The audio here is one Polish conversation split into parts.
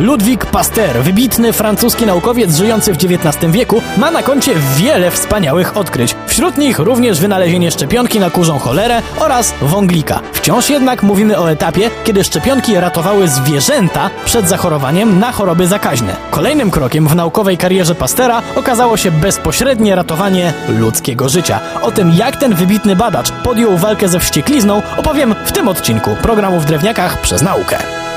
Ludwik Pasteur, wybitny francuski naukowiec żyjący w XIX wieku, ma na koncie wiele wspaniałych odkryć. Wśród nich również wynalezienie szczepionki na kurzą cholerę oraz wąglika. Wciąż jednak mówimy o etapie, kiedy szczepionki ratowały zwierzęta przed zachorowaniem na choroby zakaźne. Kolejnym krokiem w naukowej karierze Pasteura okazało się bezpośrednie ratowanie ludzkiego życia. O tym, jak ten wybitny badacz podjął walkę ze wścieklizną, opowiem w tym odcinku programu W Drewniakach przez naukę.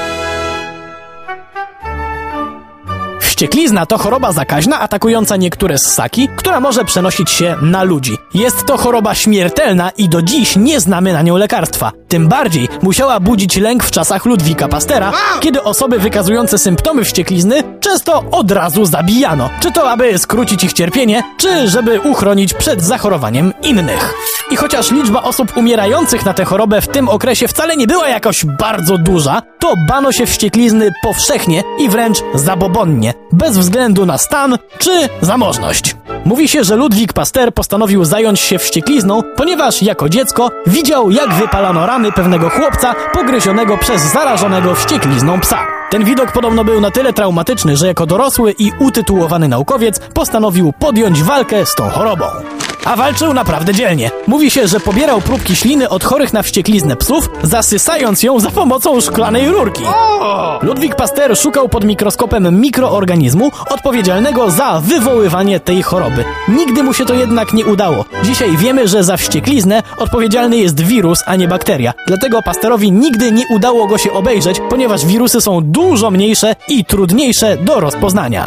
Wścieklizna to choroba zakaźna atakująca niektóre ssaki, która może przenosić się na ludzi. Jest to choroba śmiertelna i do dziś nie znamy na nią lekarstwa. Tym bardziej musiała budzić lęk w czasach Ludwika Pasteura, kiedy osoby wykazujące symptomy wścieklizny często od razu zabijano. Czy to aby skrócić ich cierpienie, czy żeby uchronić przed zachorowaniem innych. I chociaż liczba osób umierających na tę chorobę w tym okresie wcale nie była jakoś bardzo duża, to bano się wścieklizny powszechnie i wręcz zabobonnie, bez względu na stan czy zamożność. Mówi się, że Ludwik Pasteur postanowił zająć się wścieklizną, ponieważ jako dziecko widział, jak wypalano rany pewnego chłopca pogryzionego przez zarażonego wścieklizną psa. Ten widok podobno był na tyle traumatyczny, że jako dorosły i utytułowany naukowiec postanowił podjąć walkę z tą chorobą. A walczył naprawdę dzielnie. Mówi się, że pobierał próbki śliny od chorych na wściekliznę psów, zasysając ją za pomocą szklanej rurki. Ludwik Pasteur szukał pod mikroskopem mikroorganizmu odpowiedzialnego za wywoływanie tej choroby. Nigdy mu się to jednak nie udało. Dzisiaj wiemy, że za wściekliznę odpowiedzialny jest wirus, a nie bakteria. Dlatego Pasteurowi nigdy nie udało go się obejrzeć, ponieważ wirusy są dużo mniejsze i trudniejsze do rozpoznania.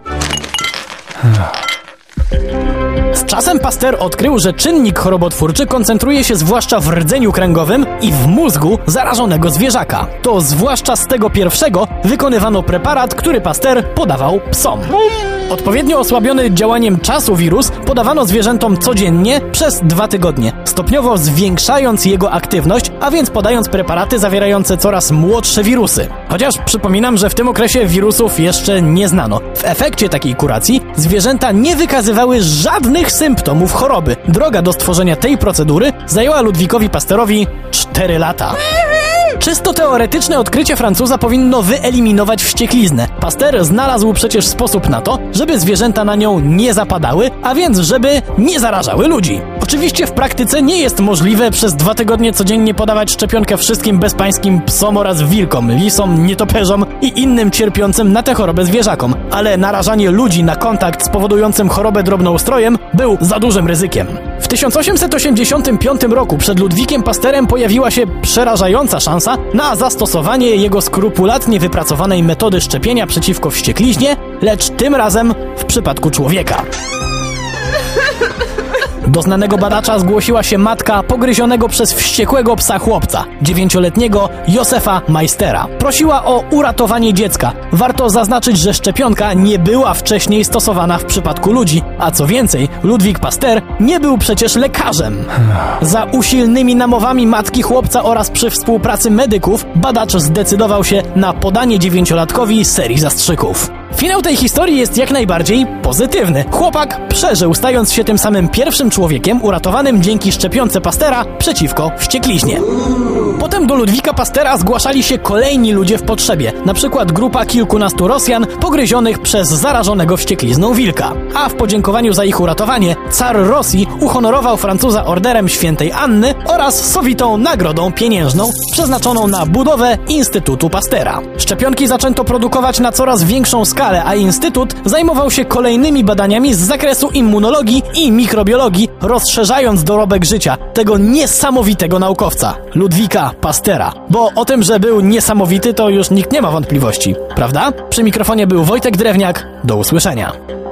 Z czasem Pasteur odkrył, że czynnik chorobotwórczy koncentruje się zwłaszcza w rdzeniu kręgowym i w mózgu zarażonego zwierzaka. To zwłaszcza z tego pierwszego wykonywano preparat, który Pasteur podawał psom. Odpowiednio osłabiony działaniem czasu wirus podawano zwierzętom codziennie przez 2 tygodnie, stopniowo zwiększając jego aktywność, a więc podając preparaty zawierające coraz młodsze wirusy. Chociaż przypominam, że w tym okresie wirusów jeszcze nie znano. W efekcie takiej kuracji zwierzęta nie wykazywały żadnych symptomów choroby. Droga do stworzenia tej procedury zajęła Ludwikowi Pasteurowi 4 lata. Czysto teoretyczne odkrycie Francuza powinno wyeliminować wściekliznę. Pasteur znalazł przecież sposób na to, żeby zwierzęta na nią nie zapadały, a więc żeby nie zarażały ludzi. Oczywiście w praktyce nie jest możliwe przez 2 tygodnie codziennie podawać szczepionkę wszystkim bezpańskim psom oraz wilkom, lisom, nietoperzom i innym cierpiącym na tę chorobę zwierzakom, ale narażanie ludzi na kontakt spowodującym chorobę drobnoustrojem był za dużym ryzykiem. W 1885 roku przed Ludwikiem Pasteurem pojawiła się przerażająca szansa na zastosowanie jego skrupulatnie wypracowanej metody szczepienia przeciwko wściekliźnie, lecz tym razem w przypadku człowieka. Do znanego badacza zgłosiła się matka pogryzionego przez wściekłego psa chłopca, 9-letniego Josefa Meistera. Prosiła o uratowanie dziecka. Warto zaznaczyć, że szczepionka nie była wcześniej stosowana w przypadku ludzi, a co więcej, Ludwik Pasteur nie był przecież lekarzem. Za usilnymi namowami matki chłopca oraz przy współpracy medyków badacz zdecydował się na podanie 9-latkowi serii zastrzyków. Finał tej historii jest jak najbardziej pozytywny. Chłopak przeżył, stając się tym samym pierwszym człowiekiem uratowanym dzięki szczepionce Pasteura przeciwko wściekliźnie. Potem do Ludwika Pasteura zgłaszali się kolejni ludzie w potrzebie, na przykład grupa kilkunastu Rosjan pogryzionych przez zarażonego wścieklizną wilka. A w podziękowaniu za ich uratowanie car Rosji uhonorował Francuza orderem świętej Anny oraz sowitą nagrodą pieniężną przeznaczoną na budowę Instytutu Pasteura. Szczepionki zaczęto produkować na coraz większą skalę, a Instytut zajmował się kolejnymi badaniami z zakresu immunologii i mikrobiologii, rozszerzając dorobek życia tego niesamowitego naukowca, Ludwika Pasteura. Bo o tym, że był niesamowity, to już nikt nie ma wątpliwości, prawda? Przy mikrofonie był Wojtek Drewniak. Do usłyszenia.